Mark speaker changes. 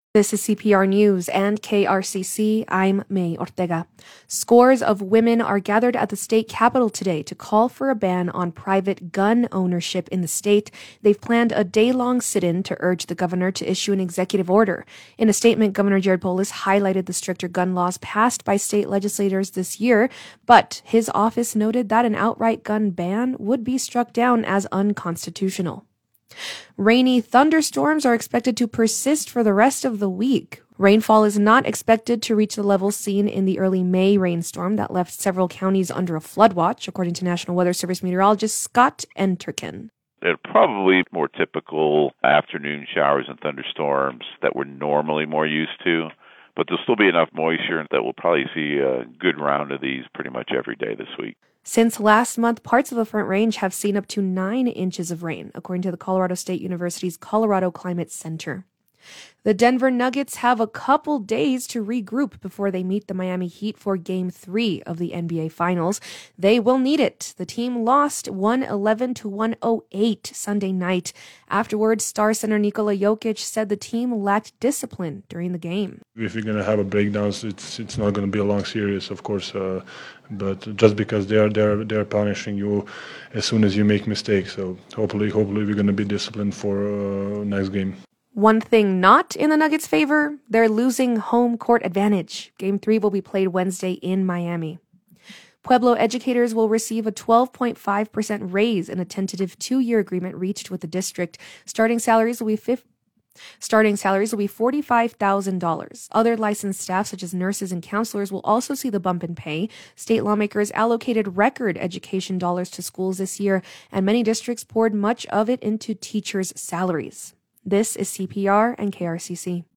Speaker 1: This is CPR News and KRCC. I'm May Ortega. Scores of women are gathered at the state capitol today to call for a ban on private gun ownership in the state. They've planned a day-long sit-in to urge the governor to issue an executive order. In a statement, Governor Jared Polis highlighted the stricter gun laws passed by state legislators this year, but his office noted that an outright gun ban would be struck down as unconstitutional. Rainy thunderstorms are expected to persist for the rest of the week. Rainfall is not expected to reach the levels seen in the early May rainstorm that left several counties under a flood watch, according to National Weather Service meteorologist Scott Enterkin.
Speaker 2: They're probably more typical afternoon showers and thunderstorms that we're normally more used to, but there'll still be enough moisture that we'll probably see a good round of these pretty much every day this week.
Speaker 1: Since last month, parts of the Front Range have seen up to 9 inches of rain, according to the Colorado State University's Colorado Climate Center. The Denver Nuggets have a couple days to regroup before they meet the Miami Heat for Game 3 of the NBA Finals. They will need it. The team lost 111 to 108 Sunday night. Afterwards, star center Nikola Jokic said the team lacked discipline during the game.
Speaker 3: If you're going to have a breakdowns, it's not going to be a long series, of course. But just because they're punishing you as soon as you make mistakes, so hopefully we're going to be disciplined for next game.
Speaker 1: One thing not in the Nuggets' favor, they're losing home court advantage. Game 3 will be played Wednesday in Miami. Pueblo educators will receive a 12.5% raise in a tentative 2-year agreement reached with the district. Starting salaries will be $45,000. Other licensed staff, such as nurses and counselors, will also see the bump in pay. State lawmakers allocated record education dollars to schools this year, and many districts poured much of it into teachers' salaries. This is CPR and KRCC.